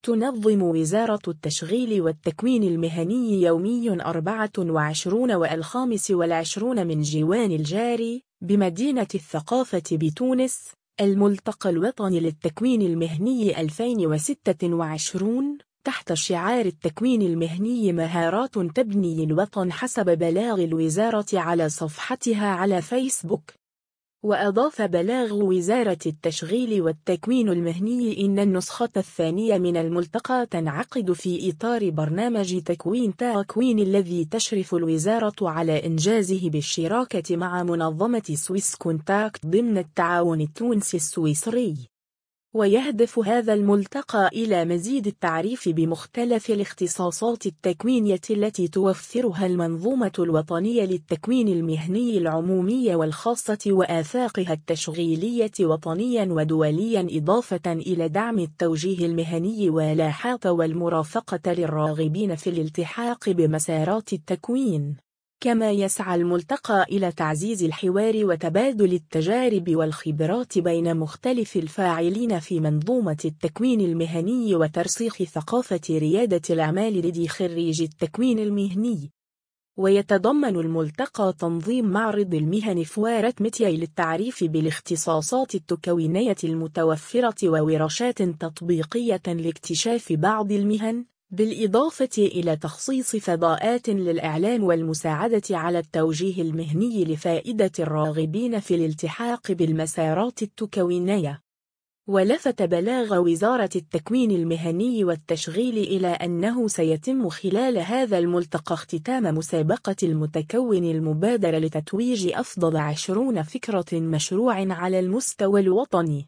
تنظم وزارة التشغيل والتكوين المهني يومي 24 و25 من جوان الجاري بمدينة الثقافة بتونس الملتقى الوطني للتكوين المهني 2026 تحت شعار التكوين المهني مهارات تبني الوطن حسب بلاغ الوزارة على صفحتها على فيسبوك. وأضاف بلاغ وزارة التشغيل والتكوين المهني إن النسخة الثانية من الملتقى تنعقد في إطار برنامج تكوين الذي تشرف الوزارة على إنجازه بالشراكة مع منظمة سويس كونتاكت ضمن التعاون التونسي السويسري. ويهدف هذا الملتقى إلى مزيد التعريف بمختلف الاختصاصات التكوينية التي توفرها المنظومة الوطنية للتكوين المهني العمومية والخاصة وآفاقها التشغيلية وطنيا ودوليا، إضافة إلى دعم التوجيه المهني والإلحاق والمرافقة للراغبين في الالتحاق بمسارات التكوين. كما يسعى الملتقى إلى تعزيز الحوار وتبادل التجارب والخبرات بين مختلف الفاعلين في منظومة التكوين المهني وترسيخ ثقافة ريادة الأعمال لدى خريجي التكوين المهني. ويتضمن الملتقى تنظيم معرض المهن فوارة متياي للتعريف بالاختصاصات التكوينية المتوفرة وورشات تطبيقية لاكتشاف بعض المهن، بالإضافة إلى تخصيص فضاءات للإعلام والمساعدة على التوجيه المهني لفائدة الراغبين في الالتحاق بالمسارات التكوينية. ولفت بلاغ وزارة التكوين المهني والتشغيل إلى أنه سيتم خلال هذا الملتقى اختتام مسابقة المتكون المبادر لتتويج أفضل 20 فكرة مشروع على المستوى الوطني.